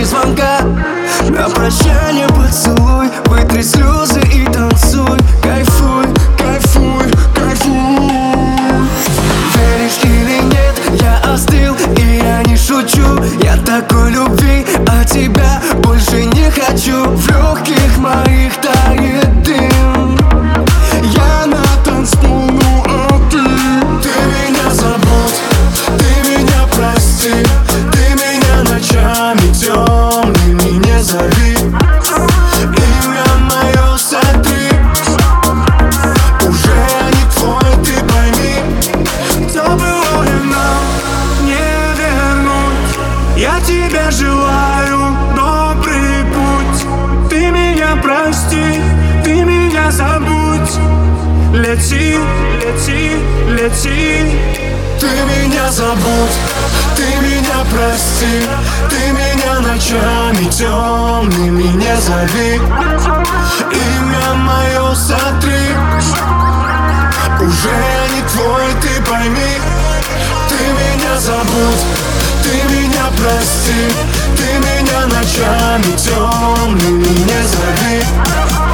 звонка. На прощание поцелуй, вытри слезы и танцуй. Кайфуй, кайфуй, кайфуй. Веришь или нет, я остыл, и я не шучу. Я такой любви, а тебя больше не хочу. В легких моих тает дым. Я на танцполу, а ты меня забудь, ты меня прости. Ты меня ночами темными не зови. Имя мое сотри. Уже не твой, ты пойми. То было нам не вернуть. Я тебе желаю добрый путь. Ты меня прости, ты меня забудь. Лети, лети, лети. Ты меня забудь, ты меня прости. Ты меня ночами темными не зови. Имя мое сотри. Уже я не твой, ты пойми. Ты меня забудь, ты меня прости. Ты меня ночами темными не зови.